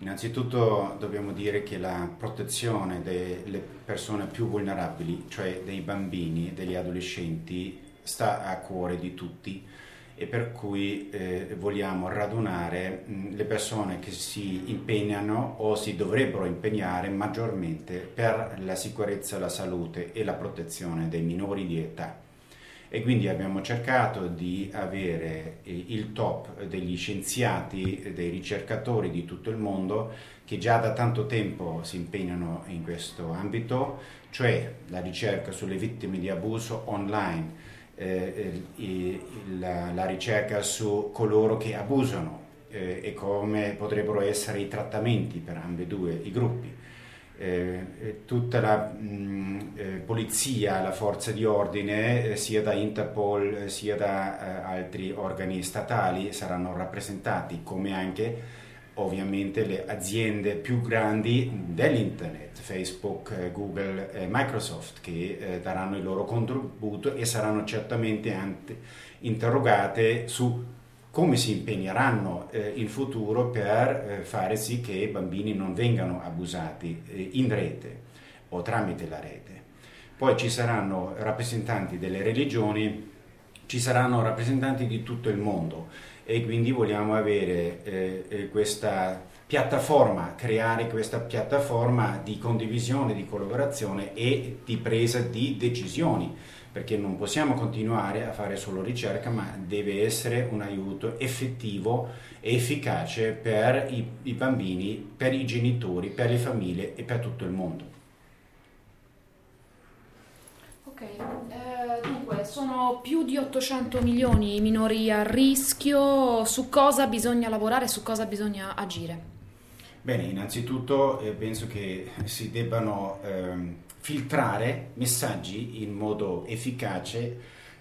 Innanzitutto dobbiamo dire che la protezione delle persone più vulnerabili, cioè dei bambini e degli adolescenti, sta a cuore di tutti e per cui vogliamo radunare le persone che si impegnano o si dovrebbero impegnare maggiormente per la sicurezza, la salute e la protezione dei minori di età. E quindi abbiamo cercato di avere il top degli scienziati, dei ricercatori di tutto il mondo che già da tanto tempo si impegnano in questo ambito, cioè la ricerca sulle vittime di abuso online, la ricerca su coloro che abusano e come potrebbero essere i trattamenti per ambedue i gruppi. Tutta la polizia, la forza di ordine, sia da Interpol sia da altri organi statali saranno rappresentati, come anche ovviamente le aziende più grandi dell'internet, Facebook, Google e Microsoft, che daranno il loro contributo e saranno certamente interrogate su come si impegneranno in futuro per fare sì che i bambini non vengano abusati in rete o tramite la rete. Poi ci saranno rappresentanti delle religioni, ci saranno rappresentanti di tutto il mondo e quindi vogliamo avere questa piattaforma, creare questa piattaforma di condivisione, di collaborazione e di presa di decisioni, perché non possiamo continuare a fare solo ricerca, ma deve essere un aiuto effettivo e efficace per i bambini, per i genitori, per le famiglie e per tutto il mondo. Ok, dunque sono più di 800 milioni i minori a rischio. Su cosa bisogna lavorare, su cosa bisogna agire? Bene, innanzitutto penso che si debbano filtrare messaggi in modo efficace,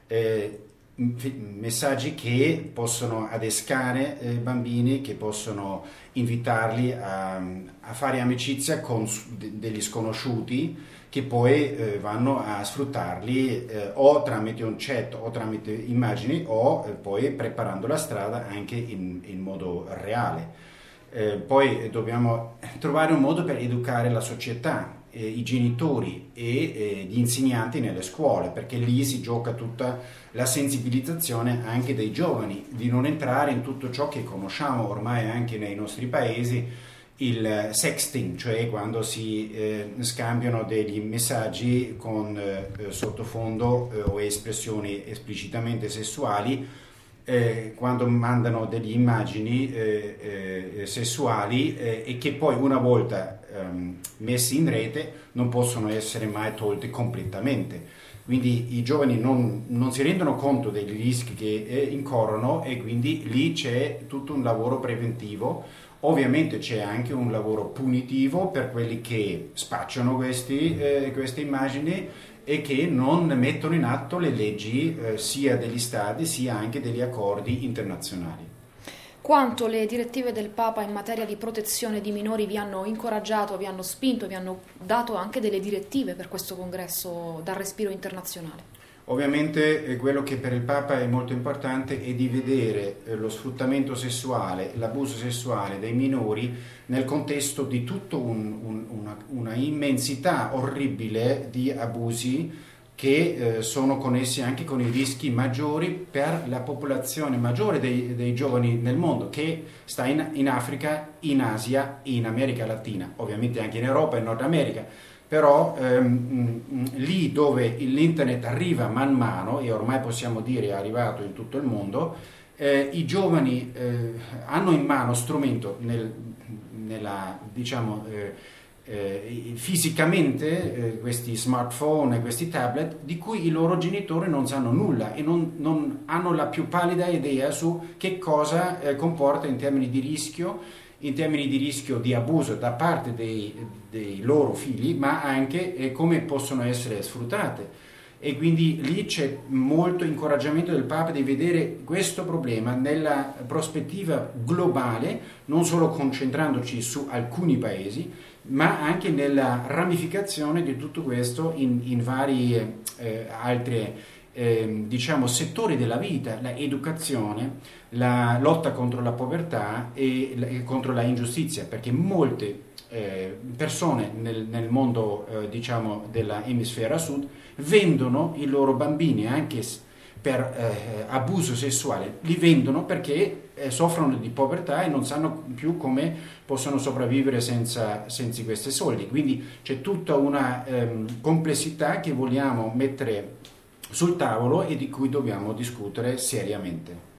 messaggi che possono adescare bambini, che possono invitarli a fare amicizia con degli sconosciuti che poi vanno a sfruttarli o tramite un chat o tramite immagini o poi preparando la strada anche in modo reale. Poi dobbiamo trovare un modo per educare la società, i genitori e gli insegnanti nelle scuole, perché lì si gioca tutta la sensibilizzazione anche dei giovani, di non entrare in tutto ciò che conosciamo ormai anche nei nostri paesi, il sexting, cioè quando si scambiano degli messaggi con sottofondo o espressioni esplicitamente sessuali, quando mandano delle immagini sessuali e che poi una volta messi in rete non possono essere mai tolte completamente. Quindi i giovani non si rendono conto dei rischi che incorrono e quindi lì c'è tutto un lavoro preventivo. Ovviamente c'è anche un lavoro punitivo per quelli che spacciano queste immagini e che non mettono in atto le leggi sia degli stati sia anche degli accordi internazionali. Quanto le direttive del Papa in materia di protezione di minori vi hanno incoraggiato, vi hanno spinto, vi hanno dato anche delle direttive per questo congresso dal respiro internazionale? Ovviamente quello che per il Papa è molto importante è di vedere lo sfruttamento sessuale, l'abuso sessuale dei minori nel contesto di tutta una immensità orribile di abusi che sono connessi anche con i rischi maggiori per la popolazione maggiore dei giovani nel mondo, che sta in Africa, in Asia, in America Latina, ovviamente anche in Europa e in Nord America. Però lì dove l'internet arriva man mano, e ormai possiamo dire è arrivato in tutto il mondo, i giovani hanno in mano strumento fisicamente questi smartphone e questi tablet di cui i loro genitori non sanno nulla e non hanno la più pallida idea su che cosa comporta in termini di rischio di abuso da parte dei loro figli, ma anche come possono essere sfruttate. E quindi lì c'è molto incoraggiamento del Papa di vedere questo problema nella prospettiva globale, non solo concentrandoci su alcuni paesi, ma anche nella ramificazione di tutto questo in varie altre diciamo, settori della vita, l'educazione, la lotta contro la povertà e contro la ingiustizia, perché molte persone nel mondo diciamo dell'emisfera sud vendono i loro bambini anche per abuso sessuale, li vendono perché soffrono di povertà e non sanno più come possono sopravvivere senza questi soldi. Quindi c'è tutta una complessità che vogliamo mettere sul tavolo e di cui dobbiamo discutere seriamente.